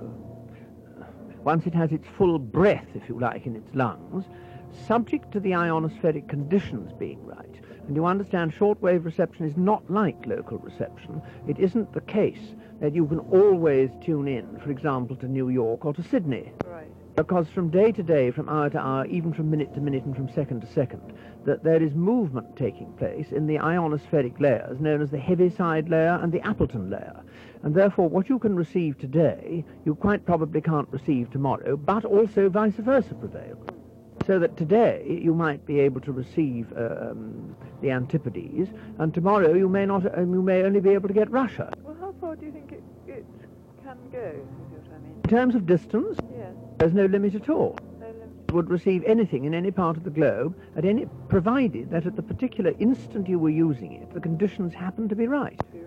once it has its full breath, if you like, in its lungs, subject to the ionospheric conditions being right, and you understand shortwave reception is not like local reception. It isn't the case that you can always tune in, for example, to New York or to Sydney. Right. Because from day to day, from hour to hour, even from minute to minute and from second to second, that there is movement taking place in the ionospheric layers known as the Heaviside layer and the Appleton layer. And therefore what you can receive today, you quite probably can't receive tomorrow, but also vice versa prevails. So that today you might be able to receive um, the Antipodes, and tomorrow you may not, um, you may only be able to get Russia. Well, how far do you think it, it can go, if you see what I mean? In terms of distance, Yes. there's no limit at all. No limit. Would receive anything in any part of the globe, at any, provided that at the particular instant you were using it, the conditions happened to be right. To be right.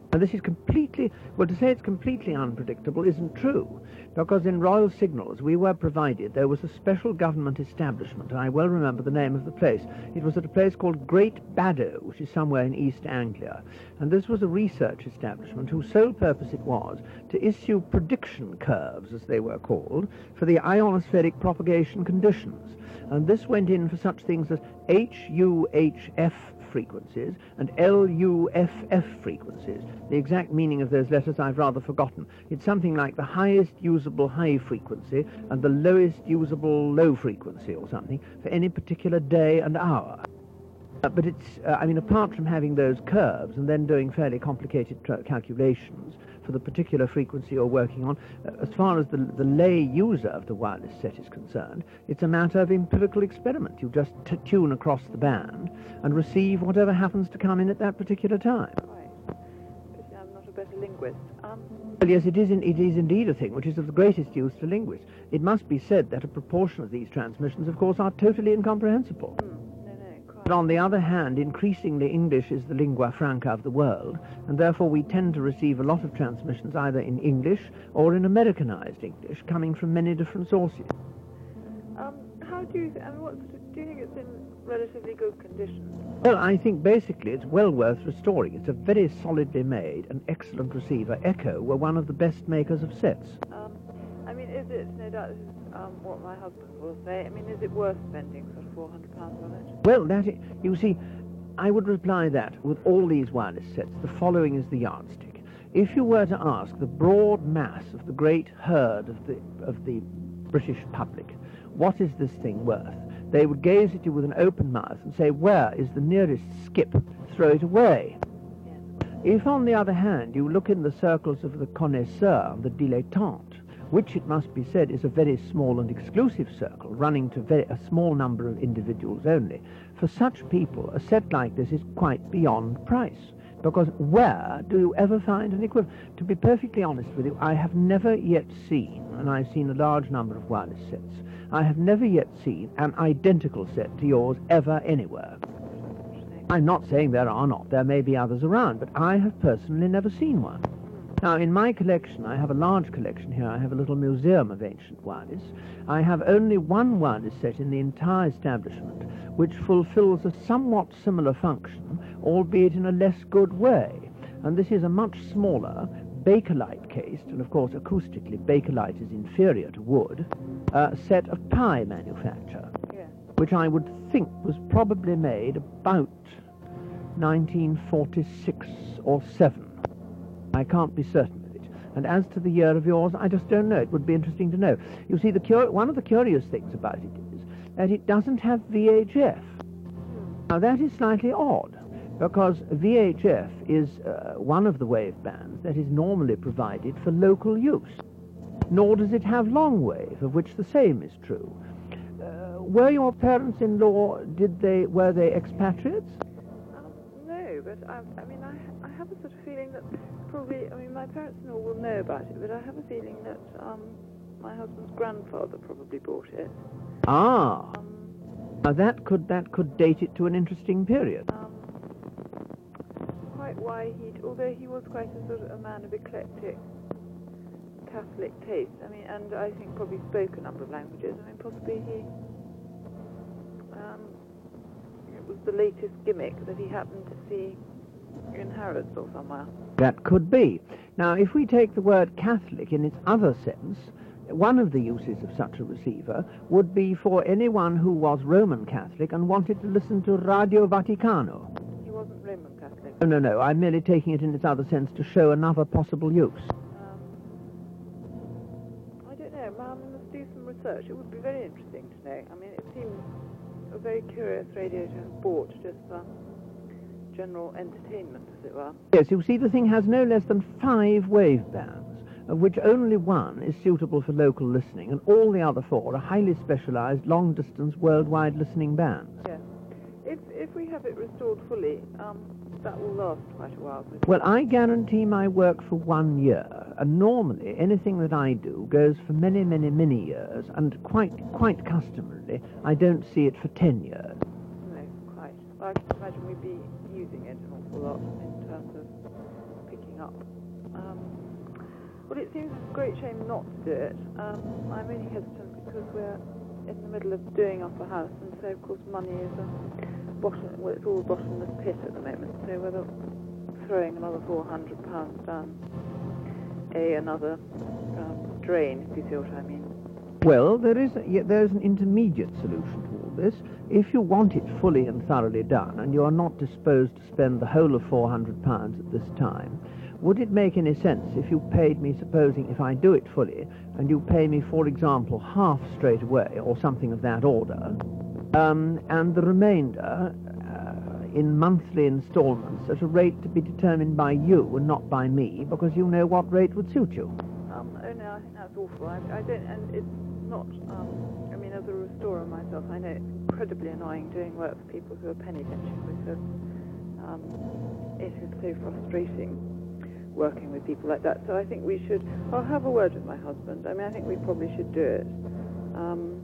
And this is completely, well, to say it's completely unpredictable isn't true, because in Royal Signals we were provided, there was a special government establishment, and I well remember the name of the place. It was at a place called Great Baddow, which is somewhere in East Anglia, and this was a research establishment whose sole purpose it was to issue prediction curves, as they were called, for the ionospheric propagation conditions. And this went in for such things as H U H F frequencies and L U F F frequencies. The exact meaning of those letters I've rather forgotten. It's something like the highest usable high frequency and the lowest usable low frequency or something for any particular day and hour. Uh, but it's, uh, I mean, apart from having those curves and then doing fairly complicated tra- calculations for the particular frequency you're working on, uh, as far as the, the lay user of the wireless set is concerned, it's a matter of empirical experiment. You just t- tune across the band and receive whatever happens to come in at that particular time. Right. But I'm not a better linguist. Um, Well, yes, it is, in, it is indeed a thing which is of the greatest use to linguists. It must be said that a proportion of these transmissions, of course, are totally incomprehensible. hmm, no, no, quite. But on the other hand, increasingly English is the lingua franca of the world, and therefore we tend to receive a lot of transmissions either in English or in Americanized English, coming from many different sources. Um, how do you, th- I mean, what, do you think it's in relatively good condition? Well, I think basically it's well worth restoring. It's a very solidly made and excellent receiver. Echo were one of the best makers of sets. Um, I mean, is it, no doubt this is um, what my husband will say, I mean, is it worth spending sort of four hundred pounds on it? Well, that I- you see, I would reply that with all these wireless sets, the following is the yardstick. If you were to ask the broad mass of the great herd of the, of the British public, what is this thing worth? They would gaze at you with an open mouth and say, where is the nearest skip? Throw it away. Yes. If, on the other hand, you look in the circles of the connoisseur, the dilettante, which, it must be said, is a very small and exclusive circle, running to very, a small number of individuals only, for such people, a set like this is quite beyond price. Because where do you ever find an equivalent? To be perfectly honest with you, I have never yet seen, and I've seen a large number of wireless sets, I have never yet seen an identical set to yours ever anywhere. I'm not saying there are not. There may be others around, but I have personally never seen one. Now, in my collection, I have a large collection here. I have a little museum of ancient wireless. I have only one wireless set in the entire establishment, which fulfills a somewhat similar function, albeit in a less good way. And this is a much smaller, Bakelite cased, and of course acoustically Bakelite is inferior to wood, uh, set of pie manufacture, Yeah. which I would think was probably made about nineteen forty-six or seven. I can't be certain of it. And as to the year of yours, I just don't know. It would be interesting to know. You see, the cur- one of the curious things about it is that it doesn't have V H F. Now, that is slightly odd, because V H F is uh, one of the wave bands that is normally provided for local use. Nor does it have long wave, of which the same is true. Uh, were your parents-in-law, did they, were they expatriates? Um, no, but I, I mean, I, I have a sort of feeling that probably, I mean, my parents-in-law will know about it, but I have a feeling that um, my husband's grandfather probably bought it. Ah, Um, now that could, that could date it to an interesting period. um, quite why he'd, although he was quite a sort of a man of eclectic Catholic taste, I mean, and I think probably spoke a number of languages. I mean, possibly he, um, it was the latest gimmick that he happened to see in Harrods or somewhere. That could be. Now, if we take the word Catholic in its other sense, one of the uses of such a receiver would be for anyone who was Roman Catholic and wanted to listen to Radio Vaticano. He wasn't Roman Catholic. No, no, no, I'm merely taking it in its other sense to show another possible use. Um, I don't know. Mum, we must do some research. It would be very interesting to know. I mean, it seems a very curious radio to have bought just for general entertainment, as it were. Yes, you see, the thing has no less than five wave bands, of which only one is suitable for local listening, and all the other four are highly specialized, long-distance, worldwide listening bands. Yes. If if we have it restored fully, um, that will last quite a while. Well, I guarantee my work for one year, and normally anything that I do goes for many, many, many years, and quite, quite customarily, I don't see it for ten years. No, quite. Well, I can imagine we'd be using it an awful lot in terms of picking up. Um, well, it seems a great shame not to do it. Um, I'm only hesitant because we're in the middle of doing up a house, and so of course money is a bottom. Well, it's all a bottomless pit at the moment. So whether throwing another four hundred pounds down a another um, drain, if you see what I mean. Well, there is a, yeah, there's an intermediate solution to all this. If you want it fully and thoroughly done, and you are not disposed to spend the whole of four hundred pounds at this time, would it make any sense if you paid me, supposing if I do it fully, and you pay me, for example, half straight away, or something of that order, um, and the remainder uh, in monthly instalments at a rate to be determined by you and not by me, because you know what rate would suit you? Um, oh no, I think that's awful. I, I don't, and it's not, um, I mean, as a restorer myself, I know it's incredibly annoying doing work for people who are penny pinching, because um, it is so frustrating working with people like that. So I think we should, I'll have a word with my husband. I mean, I think we probably should do it. Um,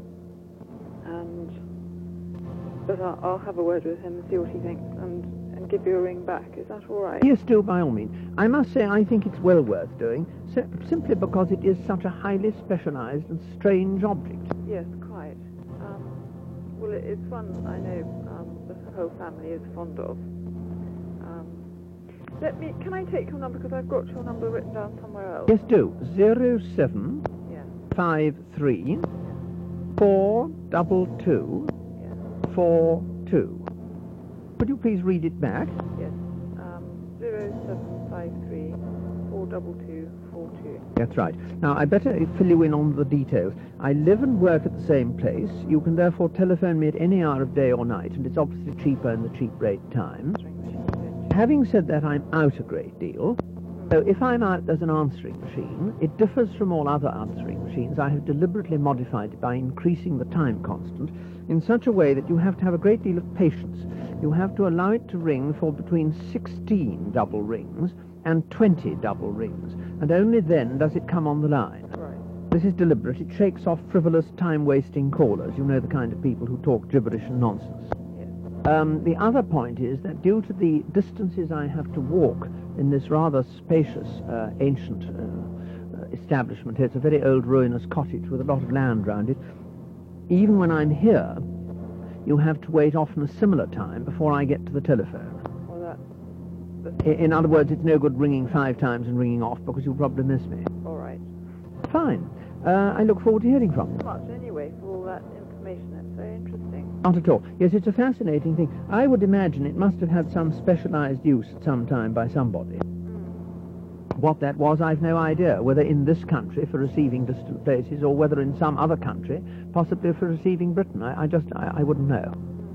and, but I'll, I'll have a word with him and see what he thinks, and, and give you a ring back. Is that all right? Yes, do, by all means. I must say I think it's well worth doing, so, simply because it is such a highly specialised and strange object. Yes, quite. Um, well, it, it's one I know um, the whole family is fond of. Um, let me, can I take your number, because I've got your number written down somewhere else? Yes, do. Zero seven Yeah. five three four double two Yeah. four two. Could you please read it back? Yes. Um, zero seven five three four double two four two. That's right. Now, I better fill you in on the details. I live and work at the same place. You can therefore telephone me at any hour of day or night, and it's obviously cheaper in the cheap rate time. Having said that, I'm out a great deal. So if I'm out as an answering machine, it differs from all other answering machines. I have deliberately modified it by increasing the time constant in such a way that you have to have a great deal of patience. You have to allow it to ring for between sixteen double rings and twenty double rings, and only then does it come on the line. Right. This is deliberate. It shakes off frivolous, time-wasting callers. You know, the kind of people who talk gibberish and nonsense. Yes. Um, the other point is that due to the distances I have to walk in this rather spacious, uh, ancient uh, uh, establishment, it's a very old ruinous cottage with a lot of land round it, even when I'm here, you have to wait often a similar time before I get to the telephone. Well, that, that's I- In other words, it's no good ringing five times and ringing off, because you'll probably miss me. all right. Fine. Uh, I look forward to hearing from you. Much anyway for all that information. It's very interesting. Not at all. Yes, it's a fascinating thing. I would imagine it must have had some specialised use at some time by somebody. Mm. What that was, I've no idea, whether in this country for receiving distant places, or whether in some other country, possibly for receiving Britain. I, I just, I, I wouldn't know.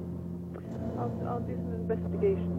Mm. I'll, I'll do some investigation.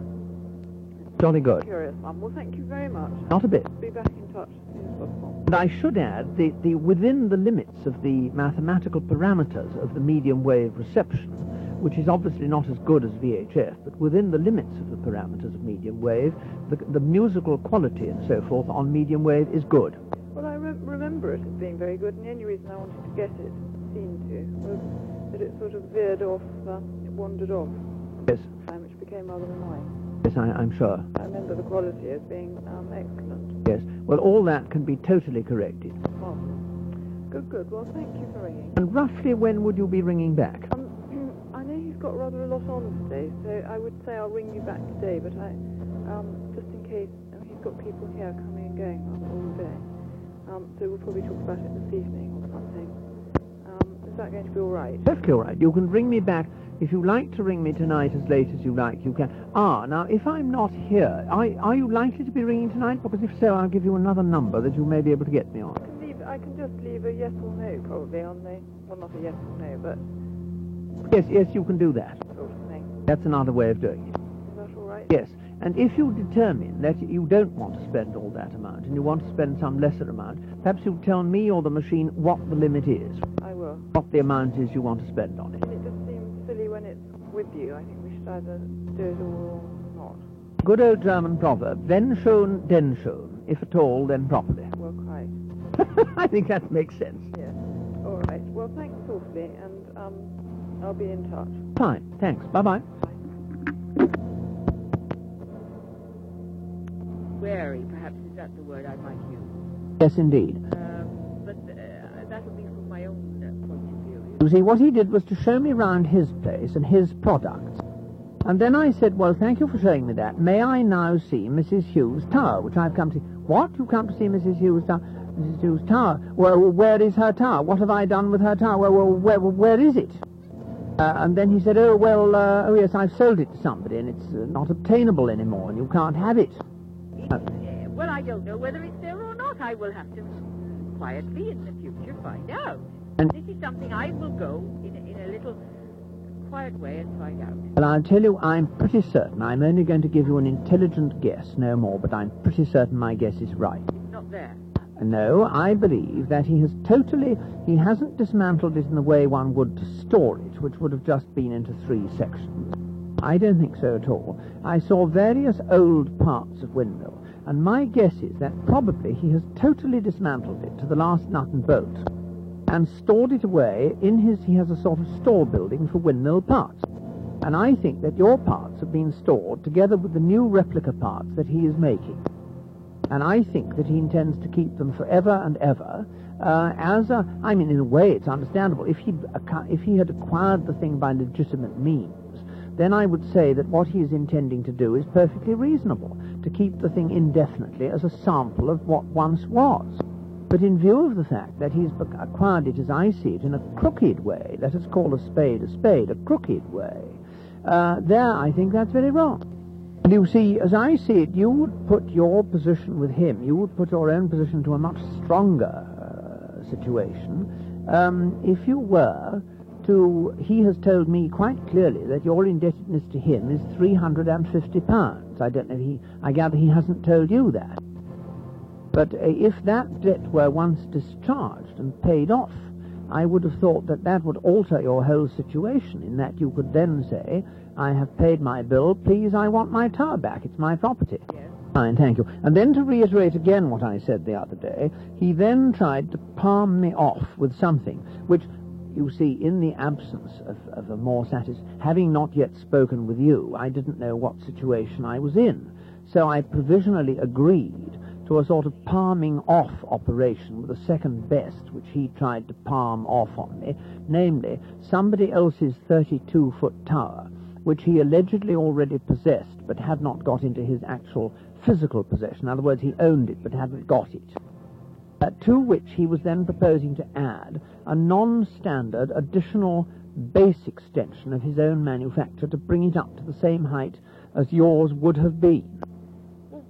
Jolly good. Curious one. Well, thank you very much. Not a bit. I'll be back in touch as soon as possible. And I should add, the, the, within the limits of the mathematical parameters of the medium wave reception, which is obviously not as good as V H F, but within the limits of the parameters of medium wave, the, the musical quality and so forth on medium wave is good. Well, I re- remember it as being very good, and the only reason I wanted to get it seen to was that it sort of veered off, uh, it wandered off, Yes, um, which became rather annoying. yes, I, I'm sure. I remember the quality as being um, excellent. Yes. Well, all that can be totally corrected. Well, good, good. Well, thank you for ringing. And roughly when would you be ringing back? Um, I know he's got rather a lot on today, so I would say I'll ring you back today, but I, um, just in case, I mean, he's got people here coming and going rather all day, um, so we'll probably talk about it this evening or something. Um, is that going to be all right? Perfectly all right. You can ring me back. If you like to ring me tonight as late as you like, you can. Ah, now, if I'm not here, are, are you likely to be ringing tonight? Because if so, I'll give you another number that you may be able to get me on. I can, leave, I can just leave a yes or no, probably, on the, well, not a yes or no, but Yes, yes, you can do that. sort of thing. That's another way of doing it. Is that all right? Yes, and if you determine that you don't want to spend all that amount and you want to spend some lesser amount, perhaps you'll tell me or the machine what the limit is, I will. what the amount is you want to spend on it. And it just seems silly when it's with you. I think we should either do it all or not. Good old German proverb, wenn schon, denn schon. If at all, then properly. Well, quite. I think that makes sense. Yes. All right. Well, thanks awfully, and um, I'll be in touch. Fine, thanks. Bye-bye. Bye. wary, perhaps is that the word I might use. Yes, indeed. Um, but uh, that will be from my own uh, point of view. You see, what he did was to show me round his place and his products. And then I said, well, thank you for showing me that. May I now see Missus Hughes' tower, which I've come to see? What? You've come to see Missus Hughes' tower? Missus Hughes' tower? Well, where is her tower? What have I done with her tower? Well, well where, where is it? Uh, and then he said, oh, well, uh, oh, yes, I've sold it to somebody, and it's uh, not obtainable anymore, and you can't have it. Uh, well, I don't know whether it's there or not. I will have to quietly in the future find out. And this is something I will go in a, in a little quiet way and find out. Well, I'll tell you, I'm pretty certain. I'm only going to give you an intelligent guess, no more, but I'm pretty certain my guess is right. It's not there. No, I believe that he has totally, he hasn't dismantled it in the way one would to store it, which would have just been into three sections. I don't think so at all. I saw various old parts of windmill, and my guess is that probably he has totally dismantled it to the last nut and bolt, and stored it away in his, he has a sort of store building for windmill parts. And I think that your parts have been stored together with the new replica parts that he is making. And I think that he intends to keep them forever and ever uh, as a, I mean, in a way it's understandable. If, he'd, if he had acquired the thing by legitimate means, then I would say that what he is intending to do is perfectly reasonable, to keep the thing indefinitely as a sample of what once was. But in view of the fact that he's acquired it, as I see it, in a crooked way, let us call a spade a spade, a crooked way, uh, there I think that's very wrong. You see, as I see it, you would put your position with him, you would put your own position to a much stronger uh, situation um, if you were to, he has told me quite clearly that your indebtedness to him is three hundred fifty pounds. I don't know if he, I gather he hasn't told you that. But uh, if that debt were once discharged and paid off, I would have thought that that would alter your whole situation, in that you could then say, I have paid my bill, please, I want my tower back, it's my property. Yes. Fine, thank you. And then to reiterate again what I said the other day, he then tried to palm me off with something, which, you see, in the absence of, of a more satis... having not yet spoken with you, I didn't know what situation I was in. So I provisionally agreed to a sort of palming off operation with a second best, which he tried to palm off on me, namely, somebody else's thirty-two foot tower, which he allegedly already possessed, but had not got into his actual physical possession. In other words, he owned it, but hadn't got it. Uh, to which he was then proposing to add a non-standard additional base extension of his own manufacture to bring it up to the same height as yours would have been. Well,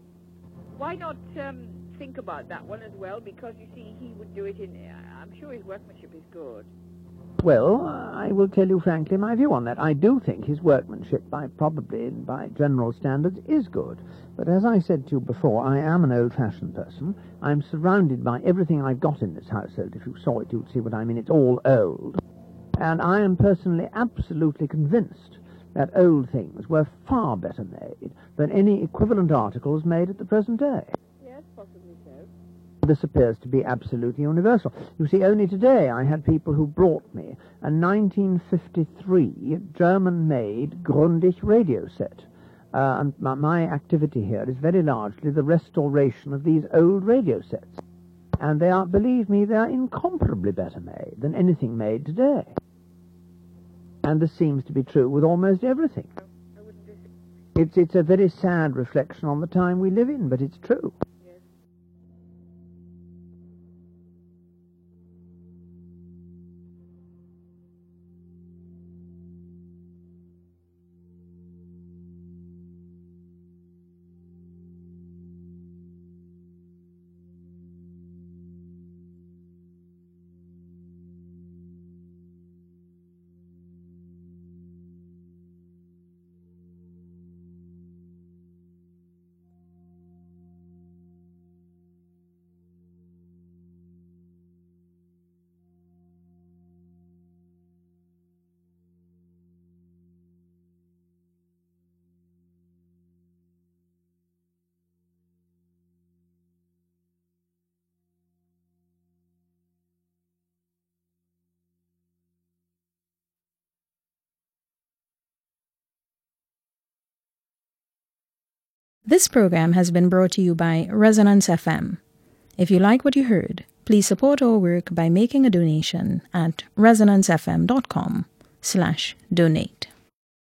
why not um, think about that one as well? Because, you see, he would do it in... Uh, I'm sure his workmanship is good. Well, I will tell you frankly my view on that. I do think his workmanship, by probably by general standards, is good. But as I said to you before, I am an old-fashioned person. I'm surrounded by everything I've got in this household. If you saw it, you'd see what I mean. It's all old. And I am personally absolutely convinced that old things were far better made than any equivalent articles made at the present day. Yes, possibly so. This appears to be absolutely universal. You see, only today I had people who brought me a nineteen fifty-three German-made Grundig radio set. Uh, and my, my activity here is very largely the restoration of these old radio sets. And they are, believe me, they are incomparably better made than anything made today. And this seems to be true with almost everything. I wouldn't disagree. It's, it's a very sad reflection on the time we live in, but it's true. This program has been brought to you by Resonance F M. If you like what you heard, please support our work by making a donation at resonance f m dot com slash donate.